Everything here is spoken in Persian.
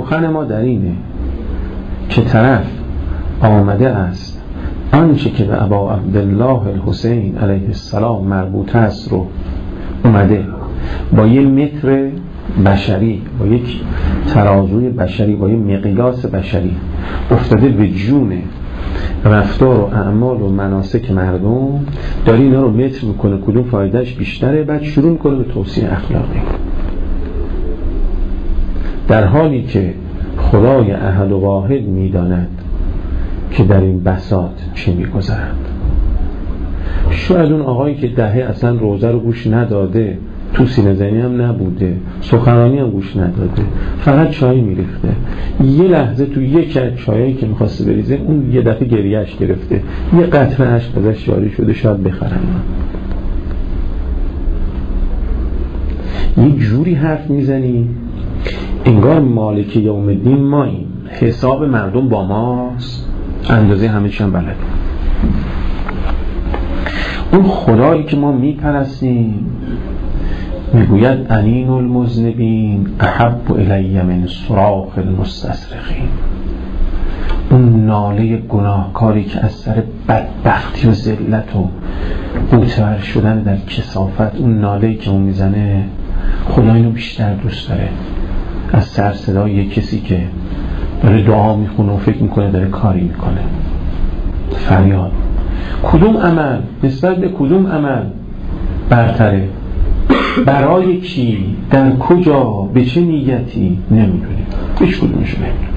سخن ما در اینه که طرف آمده است آنچه که به ابا عبدالله الحسین علیه السلام مربوط است رو اومده با یک متر بشری، با یک ترازوی بشری، با یک مقیاس بشری افتاده به جون رفتار و اعمال و مناسک مردم، داره اینا رو متر میکنه کدوم فایدهش بیشتره، بعد شروع میکنه به توصیه اخلاقی، در حالی که خدای احد و واحد میداند که در این بساط چه میگذرد. شاید اون آقایی که دهه اصلا روزه رو گوش نداده، تو سینه زنی هم نبوده، سخنرانی هم گوش نداده، فقط چای میریخته، یه لحظه تو یک از چایایی که میخواسته بریزه اون یه دفعه گریهش گرفته، یه قطره اشک ازش جاری شده، شاید بخرن. یه جوری حرف میزنی انگار مالک یوم الدین ماییم، حساب مردم با ماست، اندازه همه چی هم بلده. اون خدایی که ما میپرستیم میگوید انین المذنبین احب الی من صراخ المستصرخین. اون ناله گناهکاری که از سر بدبختی و ذلت و غوطه‌ور شدن در کثافت، اون ناله‌ای که اون میزنه خدا اینو بیشتر دوست داره از سر صدای کسی که داره دعا میخونه و فکر میکنه داره کاری میکنه. فریاد کدوم عمل نسبت به کدوم عمل برتره، برای کی، در کجا، به چه نیتی، نمیدونیم، هیچ کدومشو نمیدونیم.